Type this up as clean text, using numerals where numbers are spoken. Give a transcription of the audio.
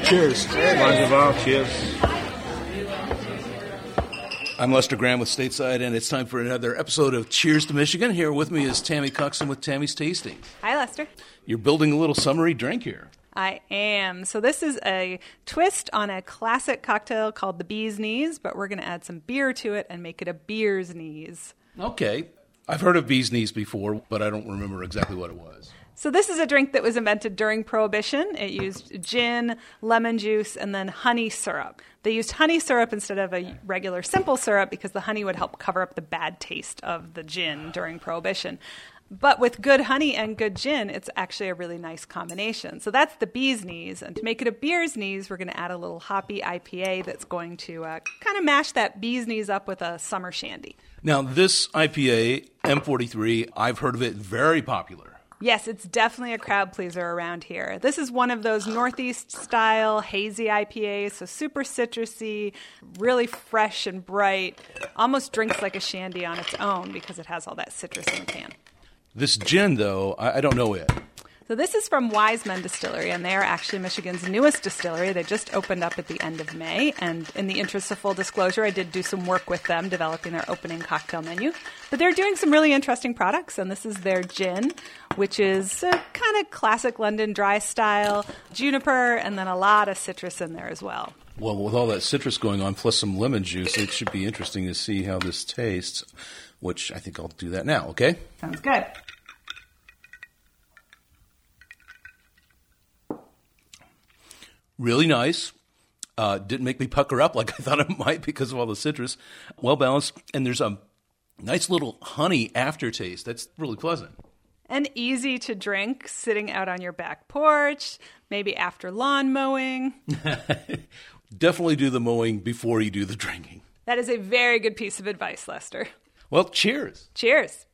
Cheers. Cheers. I'm Lester Graham with Stateside, and it's time for another episode of Cheers to Michigan. Here with me is Tammy Cuxon with Tammy's Tasting. Hi, Lester. You're building a little summery drink here. I am. So this is a twist on a classic cocktail called the Bee's Knees, but we're going to add some beer to it and make it a beer's knees. Okay. I've heard of Bee's Knees before, but I don't remember exactly what it was. So this is a drink that was invented during Prohibition. It used gin, lemon juice, and then honey syrup. They used honey syrup instead of a regular simple syrup because the honey would help cover up the bad taste of the gin during Prohibition. But with good honey and good gin, it's actually a really nice combination. So that's the Bee's Knees. And to make it a beer's knees, we're going to add a little hoppy IPA that's going to kind of mash that Bee's Knees up with a summer shandy. Now, this IPA, M43, I've heard of it, very popular. Yes, it's definitely a crowd pleaser around here. This is one of those Northeast-style hazy IPAs, so super citrusy, really fresh and bright, almost drinks like a shandy on its own because it has all that citrus in the can. This gin, though, I don't know it. So this is from Wise Men Distillery, and they are actually Michigan's newest distillery. They just opened up at the end of May, and in the interest of full disclosure, I did do some work with them developing their opening cocktail menu. But they're doing some really interesting products, and this is their gin, which is kind of classic London dry style, juniper, and then a lot of citrus in there as well. Well, with all that citrus going on, plus some lemon juice, it should be interesting to see how this tastes, which I think I'll do that now, okay? Sounds good. Really nice. Didn't make me pucker up like I thought it might because of all the citrus. Well balanced. And there's a nice little honey aftertaste. That's really pleasant. And easy to drink sitting out on your back porch, maybe after lawn mowing. Definitely do the mowing before you do the drinking. That is a very good piece of advice, Lester. Well, cheers. Cheers.